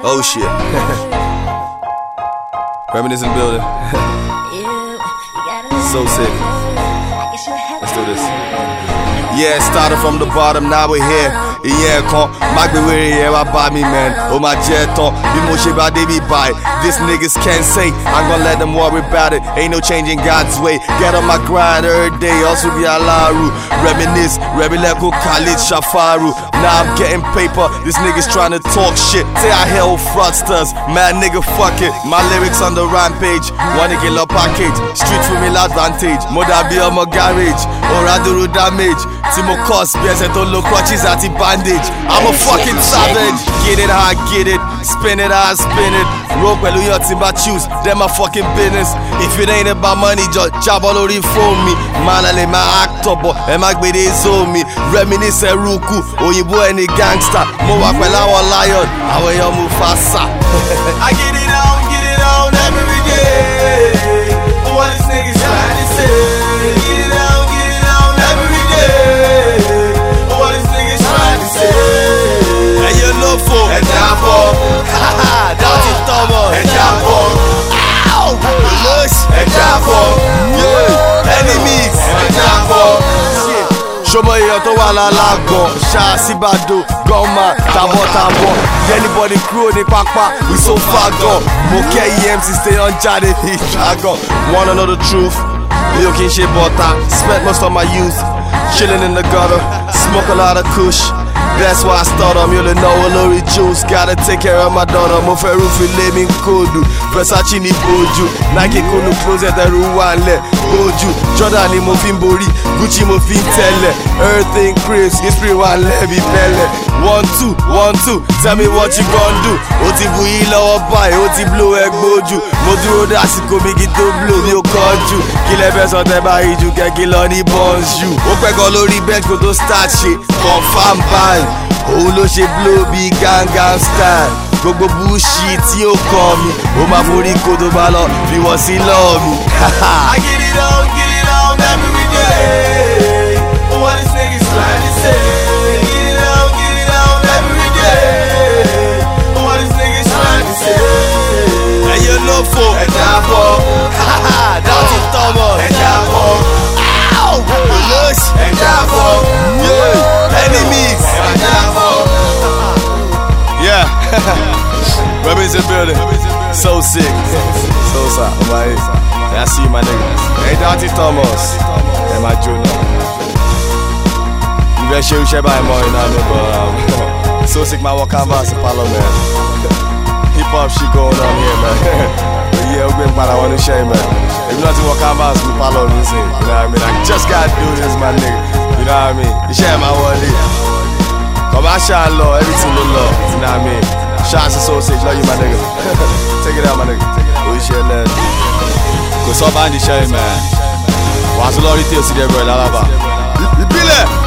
Oh shit. Reminiscent building. So sick. Let's do this. Yeah, started from the bottom, now we're here. Yeah, come, Mike be weary, yeah, by me, man. Oh, my jet on, be more shit by they be by. This niggas can't say, I'm gonna let them worry about it. Ain't no changing God's way. Get on my grind every day, also be alaru. Reminisce, Rebeleko Khalid Shafaru. Now I'm getting paper, this niggas trying to talk shit. Say I hell fraudsters, man nigga fuck it. My lyrics on the rampage, wanna get a package. Street for me advantage, mother be on my garage. Or I do damage, Timo cost, BSN to look crutches at the bandage. I'm a fucking savage. Get it how I get it, spin it how I spin it. Rope well your timber choose, them my fucking business. If it ain't about money, just job all over for me. Man, I let my actor, but am I with his on me? Reminisce Ruku, oh you boy any gangster. Mo walk well our lion, I will you move faster. I get it on every day. What this niggas trying to say? Get it on every day. What this niggas trying to say? And you look for and down for, haha, down to Thomas and down for, ow, looks and down for, yeah, enemies and down for. Show me your to wala lago, Shasi Bado, Goma, Tabo. Anybody crew the papa, we so far gone. Moke EMC stay on Jade, dragon. Wanna know the truth? Milking shit butter, spent most of my youth chilling in the gutter, smoke a lot of kush. That's why I start on Mule no Lori juice. Gotta take care of my daughter. Moferu Fileming Kodu. Versace ni Boju. Nike Kunu closet the Ruanle. Boju. Jordan ni Mofimbori. Gucci Mofin Tele. Everything crisp. History one levy pele. 1, 2. Tell me what you gon' do. Oti Buila or buy. Oti blow egg Boju. Moduro Dasiko Bigi to blow. Yo Koju. Kile best on the Bahiju. Get Kiloni Bones you. Opeko Lori Bench go to start shit. Confirm by. Oh lo ṣe blow bí Gangnam Style. Gbogbo bullshit tí ó kọ́ mi, ó máa forí kodo bá lọ fi wọ́n sí lọ́ọ̀ mi. I get it on every day. What this niggas trying to say? Get it on every day. What this niggas trying to say? And you look for and down for, haha, down to Thomas and down for, ow, looks and down for, yeah, enemies and down for. Yeah, Reminiscent building, so sick, so sad. I see you, my nigga. Hey, Dante Thomas, and my junior. You better show you by more, you know what I mean? But so sick, my walk canvas in Parliament. Hip hop shit going on here, man. But yeah, we're going to want to share, man. If you not to walk canvas in Parliament, you know what I mean? I just gotta do this, my nigga. You know what I mean? You share my wallet. Commercial law, everything the law, you know what I mean? Shots and sausage, love you, my nigga. Take it out, my nigga. We share that. Cause somebody share, man. What's the Lord details to the bro, Lalaba? You feel it?